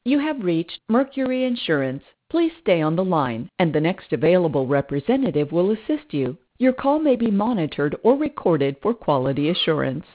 You have reached Mercury Insurance. Please stay on the line, and the next available representative will assist you. Your call may be monitored or recorded for quality assurance.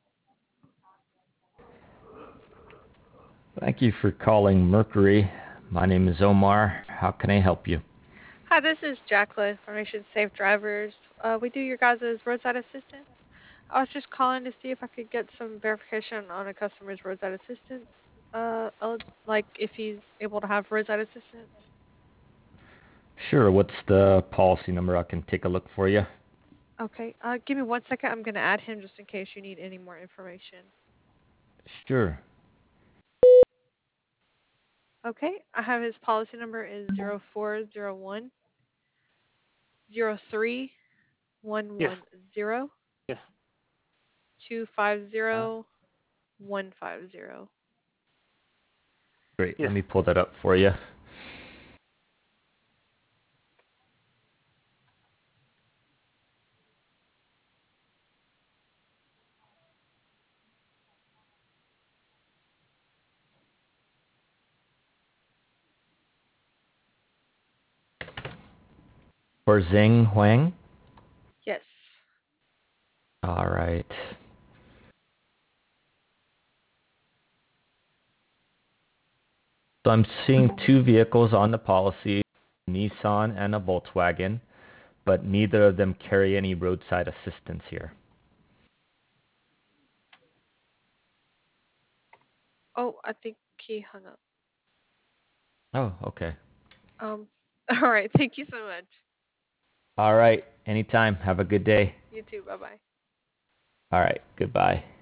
Thank you for calling Mercury. My name is Omar. How can I help you? Hi, this is Jacqueline from Nation Safe Drivers. We do your guys' roadside assistance. I was just calling to see if I could get some verification on a customer's roadside assistance. Like if he's able to have roadside assistance. Sure, what's the policy number? I can take a look for you. Okay, give me 1 second. I'm gonna add him just in case you need any more information. Sure. Okay, I have his policy number is 0401 Yes, yes, 250 150. Great, let yes, me pull that up for you. For Zing Huang? Yes. All right. So I'm seeing two vehicles on the policy, a Nissan and a Volkswagen, but neither of them carry any roadside assistance here. Oh, I think he hung up. Oh, okay. Um, all right. Thank you so much. All right, anytime. Have a good day. You too. Bye bye. All right, goodbye.